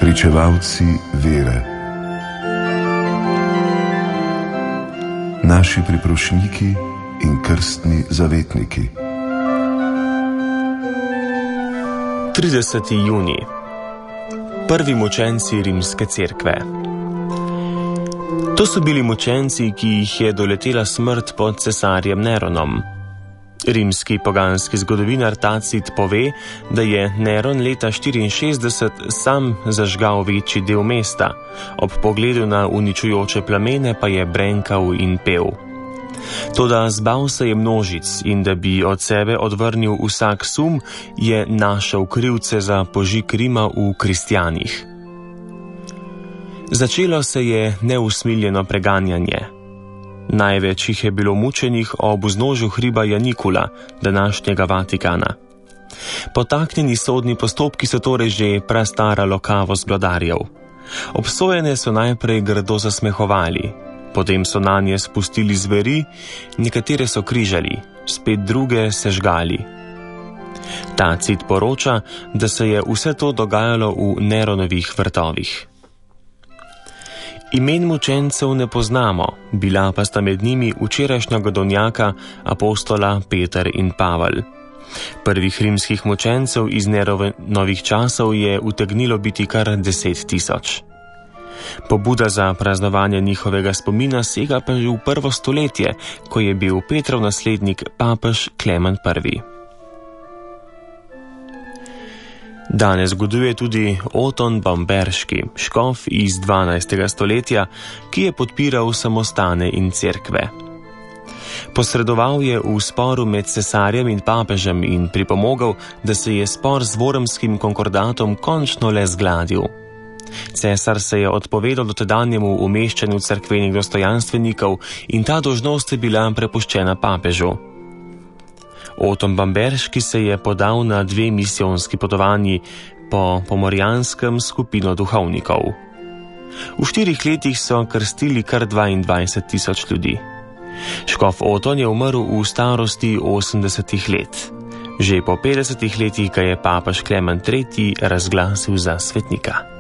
Pričevalci vere. Naši priprošniki in krstni zavetniki. 30. junij. Prvi mučenci rimske cerkve. To so bili mučenci, ki jih je doletela smrt pod cesarjem Neronom. Rimski poganski zgodovinar Tacit pove, da je Neron leta 64 sam zažgal večji del mesta, ob pogledu na uničujoče plamene pa je brenkal in pel. Toda zbal se je množic in da bi od sebe odvrnil vsak sum, je našel krivce za požig Rima v kristjanih. Začelo se je neusmiljeno preganjanje. Največ jih je bilo mučenih ob vznožju hriba Janikula, današnjega Vatikana. Potaknjeni sodni postopki so torej že prastara lokavost vladarjev. Obsojene so najprej grdo zasmehovali, potem so nanje spustili zveri, nekatere so križali, spet druge sežgali. Tacit poroča, da se je vse to dogajalo v Neronovih vrtovih. Imen mučencev ne poznamo, bila pa sta med njimi včerajšnja godovnjaka apostola Peter in Pavel. Prvih rimskih mučencev iz Neronovih časov je utegnilo biti kar 10.000. Pobuda za praznovanje njihovega spomina sega pa že v prvo stoletje, ko je bil Petrov naslednik papež Klemen I. Danes goduje tudi Oton Bamberški, škof iz 12. stoletja, ki je podpiral samostane in cerkve. Posredoval je v sporu med cesarjem in papežem in pripomogel, da se je spor z Wormskim konkordatom končno le zgladil. Cesar se je odpovedal dotedanjemu umeščanju cerkvenih dostojanstvenikov in ta dolžnost je bila prepuščena papežu. Oton Bamberški se je podal na 2 misijonski potovanji po pomorjanskem skupino duhovnikov. V 4 letih so krstili kar 22.000 ljudi. Škof Oton je umrl v starosti 80 let. Že po 50 letih ga je papež Klemen III razglasil za svetnika.